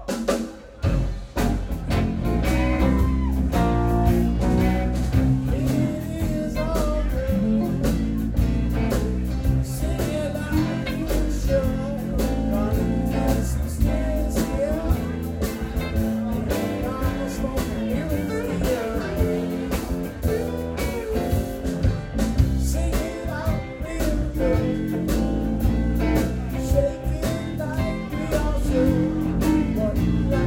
Shake it like we all should. But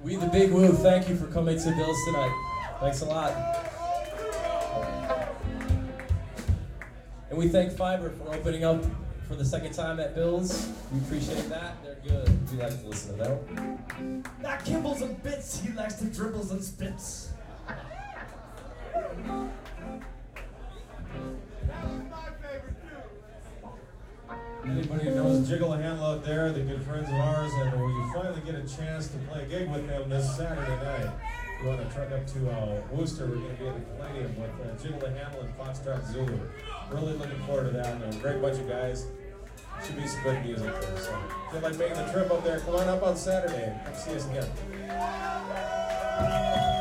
We the Big Woo, thank you for coming to Bill's tonight. Thanks a lot. And we thank Fiber for opening up for the second time at Bill's. We appreciate that. They're good. We like to listen to them. Not kibbles and bits, he likes to dribbles and spits. Anybody who knows Jiggle a Handle out there, they're good friends of ours, and we finally get a chance to play a gig with them this Saturday night. We want to truck up to Worcester. We're going to be at the Palladium with Jiggle a Handle and Foxtrot Zulu. Really looking forward to that. They're a great bunch of guys. Should be some good music there. So if you feel like making the trip up there, come on up on Saturday and come see us again.